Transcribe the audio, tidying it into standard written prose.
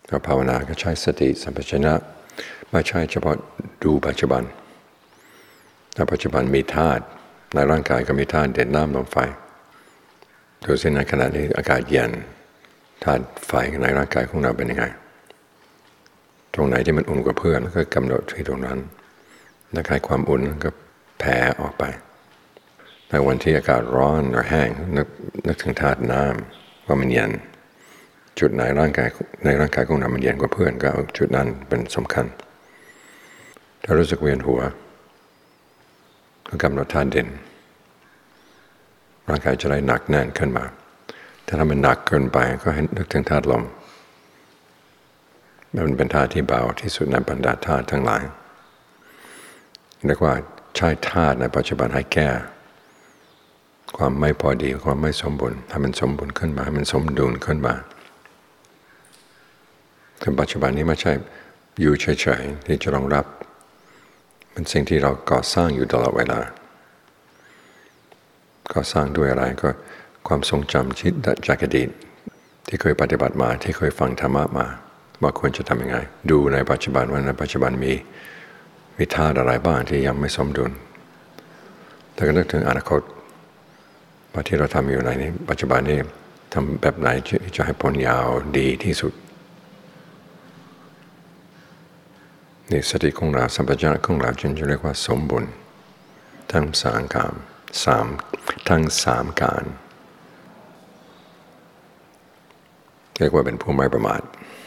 เราภาวนาก็ใช้สติสัมปชัญญะไม่ใช่เฉพาะดูปัจจุบันในปัจจุบันมีธาตุในร่างกายก็มีธาตุดินน้ำลมไฟดูสิในขณะนี้อากาศเย็นธาตุไฟในร่างกายของเราเป็นยังไงตรงไหนที่มันอุ่นกว่าเพื่อนก็กำหนดที่ตรงนั้นและให้ความอุ่นก็แผ่ออกไปในวันที่อากาศร้อนหรือแห้งนึกถึงธาตุน้ำว่ามันเย็นจุดไหนในร่างกายของเรามันเย็นกว่าเพื่อนก็เอาจุดนั้นเป็นสำคัญถ้ารู้สึกเวียนหัวก็กำหนดธาตุดินร่างกายจะได้หนักแน่นขึ้นมาถ้ามันหนักเกินไปก็ให้นึกถึงธาตุลมมันเป็นธาตุที่เบาที่สุดในบรรดาธาตุทั้งหลายเรียกว่าใช้ธาตุในปัจจุบันให้แก้ความไม่พอดีความไม่สมบูรณ์ให้มันสมบูรณ์ขึ้นมาให้มันสมดุลขึ้นมาคือปัจจุบันนี้ไม่ใช่อยู่เฉยๆที่จะรองรับเป็นสิ่งที่เราก่อสร้างอยู่ตลอดเวลาก่อสร้างด้วยอะไรก็ความทรงจำชิดจากอดีตที่เคยปฏิบัติมาที่เคยฟังธรรมะมาว่าควรจะทำยังไงดูในปัจจุบันว่าในปัจจุบันมีธาตุอะไรบ้างที่ยังไม่สมดุลแต่ก็นึกถึงอนาคตว่าที่เราทำอยู่ในนี้ปัจจุบันนี้ทำแบบไหนจะให้ผลยาวดีที่สุดนี่สติของเราสัมปชัญญะของเราจึงจะเรียกว่าสมบูรณ์ทั้งสามการเรียกว่าเป็นผู้ไม่ประมาท